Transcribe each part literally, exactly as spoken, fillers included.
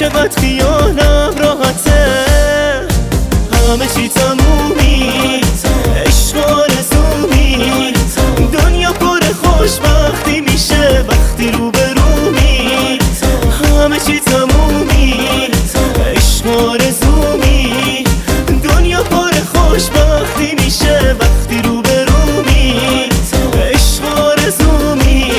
چقدر خیالم راحته، همه چی تمومی، عشق آرزومی، دنیا پر خوشبختی میشه وقتی روبرومی، همه چی تمومی، عشق آرزومی، دنیا پر خوشبختی میشه وقتی روبرومی، عشق آرزومی.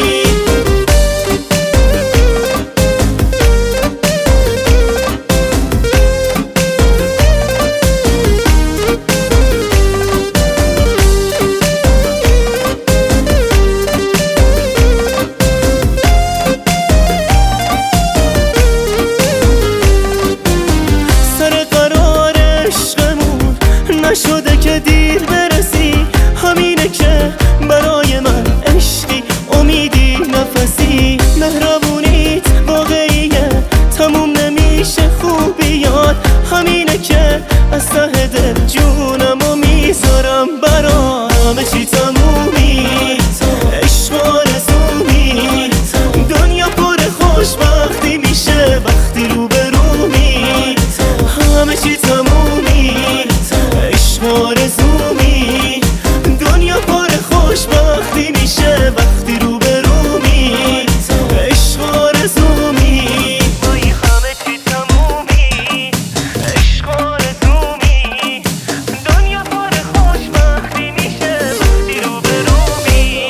نشده که دیر برسی، همینه که برای من عشقی، امیدی، نفسی، مهربونیت واقعیه، تموم نمیشه خوبیات، همینه که از ته دل جونمو میذارم برات، همه چی تمومی، عشق آرزومی، دنیا پر خوشبختی میشه وقتی روبرومی، همه چی تمومی، عشق آرزومی، دنیا پر خوشبختی میشه وقتی روبرومی، عشق آرزومی. همه چی تمومی، عشق آرزومی، دنیا پر خوشبختی میشه وقتی روبرومی.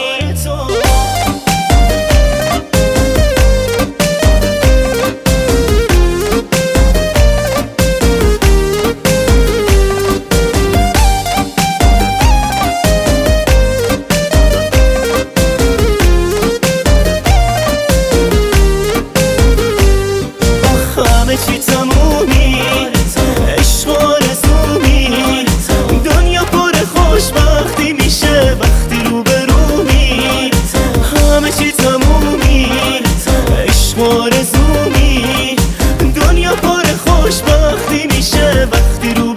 همه چی تمومی، عشق آرزومی، دنیا پر خوشبختی میشه وقتی روبرومی، همه چی تمومی، عشق آرزومی، دنیا پر خوشبختی میشه وقتی روبرومی.